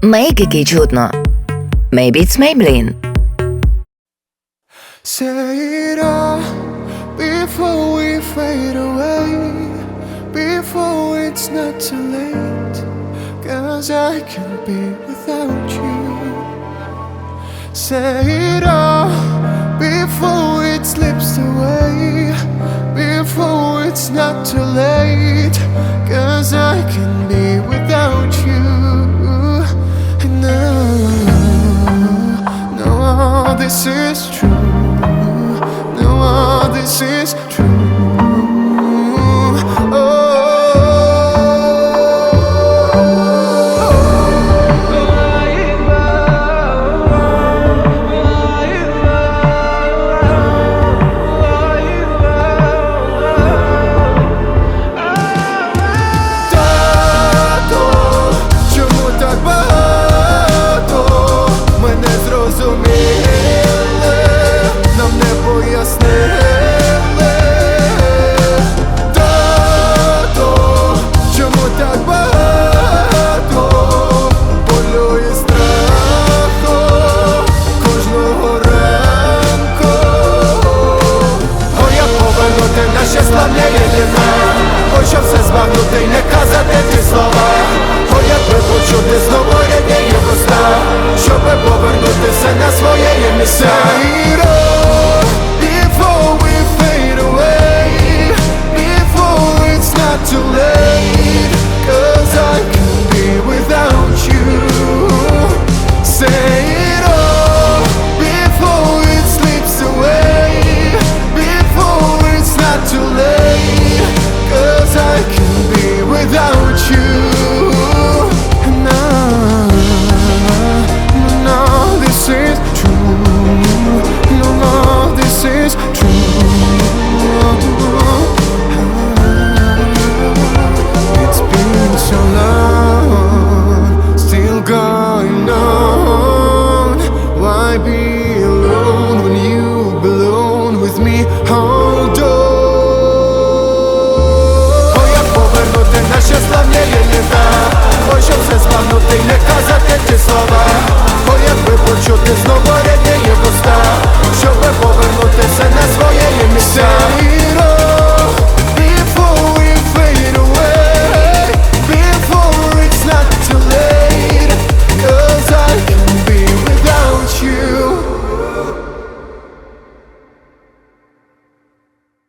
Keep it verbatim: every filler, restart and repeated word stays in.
Make який чутно. Maybe it's Maybelline. Say it all before we fade away, before it's not too late, 'cause I can't be without you. Say it all before it slips away, before it's not too late, 'cause I can't be without you.